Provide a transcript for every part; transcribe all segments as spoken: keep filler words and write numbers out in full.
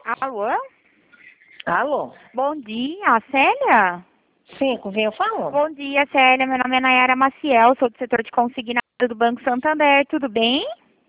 Alô? Alô? Bom dia, Célia? Sim, com quem eu falo? Bom dia, Célia. Meu nome é Nayara Maciel, sou do setor de consignado do Banco Santander. Tudo bem?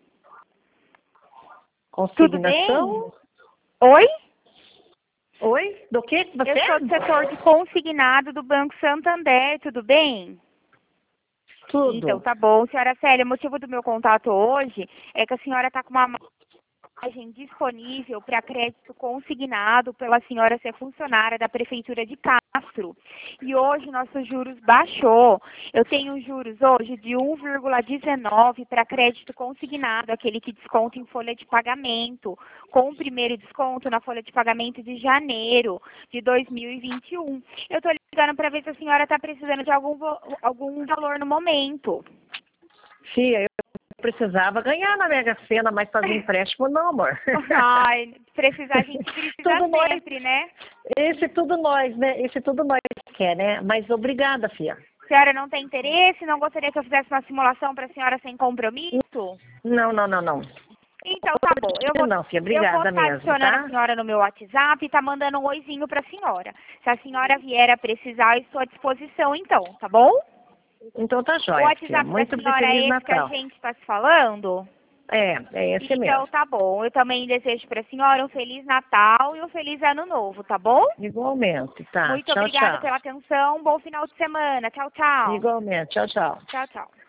Tudo bem? Consignação? Oi? Oi? Do que que você Eu sou do setor de consignado do Banco Santander. Tudo bem? Tudo. Então, tá bom. Senhora Célia, o motivo do meu contato hoje é que a senhora está com uma margem disponível para crédito consignado pela senhora ser funcionária da Prefeitura de Castro. E hoje nossos juros baixou. Eu tenho juros hoje de um vírgula dezenove para crédito consignado, aquele que desconta em folha de pagamento, com o primeiro desconto na folha de pagamento de janeiro de dois mil e vinte e um. Eu estou ligando para ver se a senhora está precisando de algum, algum valor no momento. Fia, eu precisava ganhar na Mega Sena, mas fazer empréstimo não, amor. Ai, precisar a gente precisa tudo sempre, nós, né? Esse tudo nós, né? Esse tudo nós quer, né? Mas obrigada, Fia. A senhora não tem interesse? Não gostaria que eu fizesse uma simulação para a senhora sem compromisso? Não, não, não, não. Então tá bom. Eu vou Não, Fia, eu vou obrigada estar mesmo, adicionando a tá? senhora no meu WhatsApp e tá mandando um oizinho para a senhora. Se a senhora vier a precisar, eu estou à disposição então, tá bom? Então tá O jóia, Fia. WhatsApp da Muito senhora Feliz é esse que a Natal. gente está se falando? É, é esse Então mesmo. tá bom. Eu também desejo para a senhora um Feliz Natal e um Feliz Ano Novo, tá bom? Igualmente, tá. Muito Tchau, obrigada tchau. pela atenção. Bom final de semana. Tchau, tchau. Igualmente. Tchau, tchau. Tchau, tchau.